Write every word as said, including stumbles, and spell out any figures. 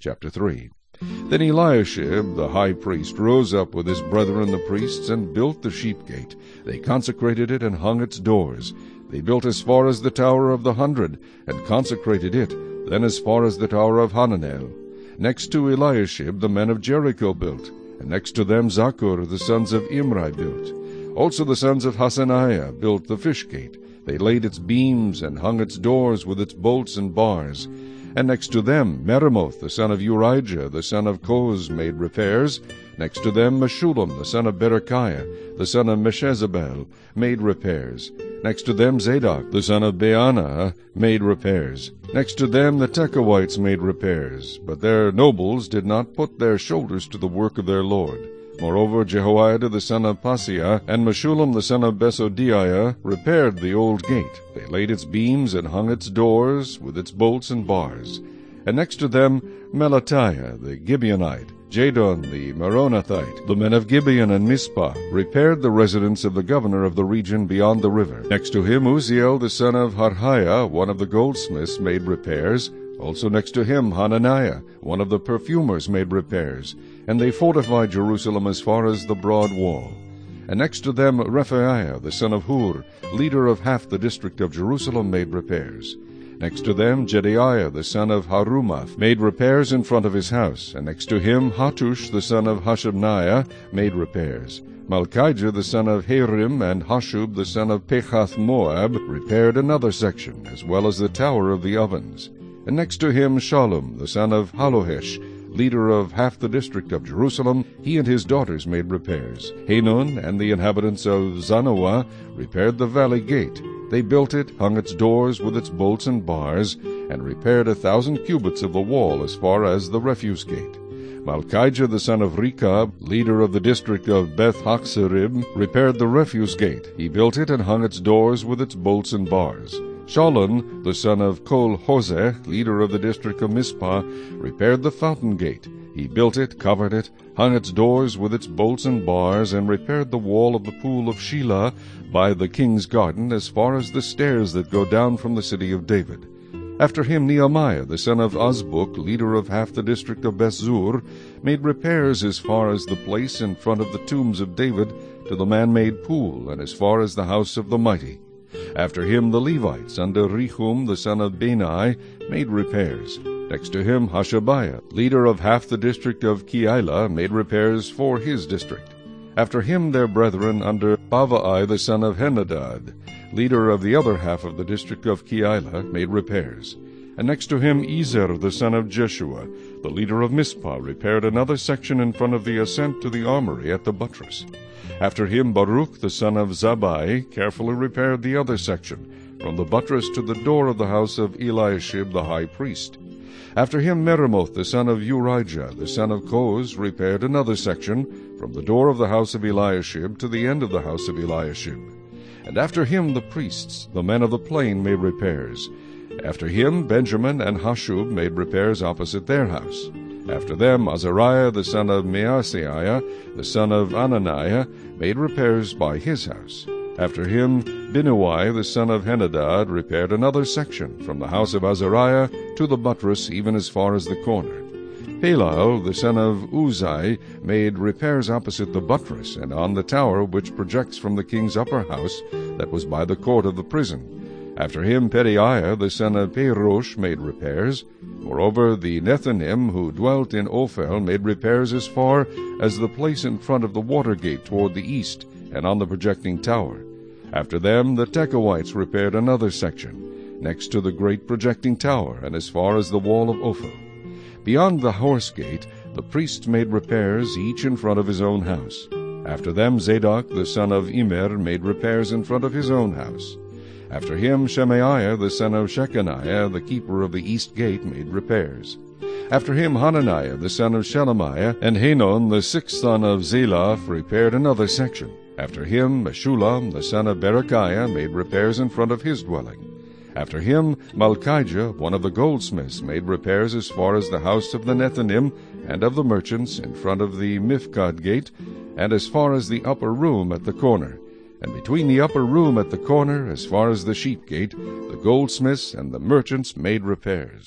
Chapter three. Then Eliashib the high priest rose up with his brethren the priests, and built the sheep gate. They consecrated it, and hung its doors. They built as far as the tower of the hundred, and consecrated it, then as far as the tower of Hananel. Next to Eliashib the men of Jericho built, and next to them Zaccur the sons of Imri built. Also the sons of Hasaniah built the fish gate. They laid its beams, and hung its doors with its bolts and bars. And next to them Meremoth the son of Urijah the son of Koz made repairs. Next to them Meshullam the son of Berechiah the son of Meshezabel made repairs. Next to them Zadok the son of Baana made repairs. Next to them the Tekoites made repairs. But their nobles did not put their shoulders to the work of their lord. Moreover, Jehoiada the son of Paseah and Meshullam the son of Besodiah repaired the old gate. They laid its beams, and hung its doors with its bolts and bars. And next to them Melatiah the Gibeonite, Jadon the Meronothite, the men of Gibeon and Mizpah, repaired the residence of the governor of the region beyond the river. Next to him Uzziel the son of Harhaiah, one of the goldsmiths, made repairs. Also next to him Hananiah, one of the perfumers, made repairs. And they fortified Jerusalem as far as the broad wall. And next to them Rephaiah the son of Hur, leader of half the district of Jerusalem, made repairs. Next to them Jedaiah the son of Harumaph made repairs in front of his house. And next to him Hattush the son of Hashabniah made repairs. Malchijah the son of Harim and Hashub the son of Pechath-Moab repaired another section, as well as the tower of the ovens. And next to him Shallum the son of Halohesh, leader of half the district of Jerusalem, he and his daughters made repairs. Hanun and the inhabitants of Zanoah repaired the valley gate. They built it, hung its doors with its bolts and bars, and repaired a thousand cubits of the wall as far as the refuse gate. Malchijah the son of Rechab, leader of the district of Beth-Haxerib, repaired the refuse gate. He built it, and hung its doors with its bolts and bars. Shallun the son of Kol-Hoseh, leader of the district of Mizpah, repaired the fountain gate. He built it, covered it, hung its doors with its bolts and bars, and repaired the wall of the pool of Shelah by the king's garden as far as the stairs that go down from the city of David. After him Nehemiah the son of Azbuk, leader of half the district of Bethzur, made repairs as far as the place in front of the tombs of David to the man-made pool, and as far as the house of the mighty. After him the Levites under Rehum the son of Bani made repairs. Next to him Hashabiah, leader of half the district of Keilah, made repairs for his district. After him their brethren under Bavai the son of Henadad, leader of the other half of the district of Keilah, made repairs. And next to him Ezer the son of Jeshua, the leader of Mizpah, repaired another section in front of the ascent to the armory at the buttress. After him Baruch the son of Zabbai carefully repaired the other section, from the buttress to the door of the house of Eliashib the high priest. After him Meremoth the son of Urijah the son of Koz repaired another section, from the door of the house of Eliashib to the end of the house of Eliashib. And after him the priests, the men of the plain, made repairs. After him Benjamin and Hashub made repairs opposite their house. After them Azariah the son of Maaseiah the son of Ananiah made repairs by his house. After him Binnui the son of Henadad repaired another section, from the house of Azariah to the buttress, even as far as the corner. Palal the son of Uzai made repairs opposite the buttress, and on the tower which projects from the king's upper house that was by the court of the prison. After him Pedaiah the son of Perosh made repairs. Moreover, the Nethinim who dwelt in Ophel made repairs as far as the place in front of the water gate toward the east, and on the projecting tower. After them the Tekoites repaired another section, next to the great projecting tower, and as far as the wall of Ophel. Beyond the horse gate the priests made repairs, each in front of his own house. After them Zadok the son of Immer made repairs in front of his own house. After him Shemaiah the son of Shechaniah, the keeper of the east gate, made repairs. After him Hananiah the son of Shelemiah and Hanon the sixth son of Zalaph repaired another section. After him Meshullam the son of Berechiah made repairs in front of his dwelling. After him Malchijah, one of the goldsmiths, made repairs as far as the house of the Nethinim and of the merchants in front of the Mifkad gate, and as far as the upper room at the corner. And between the upper room at the corner, as far as the sheep gate, the goldsmiths and the merchants made repairs.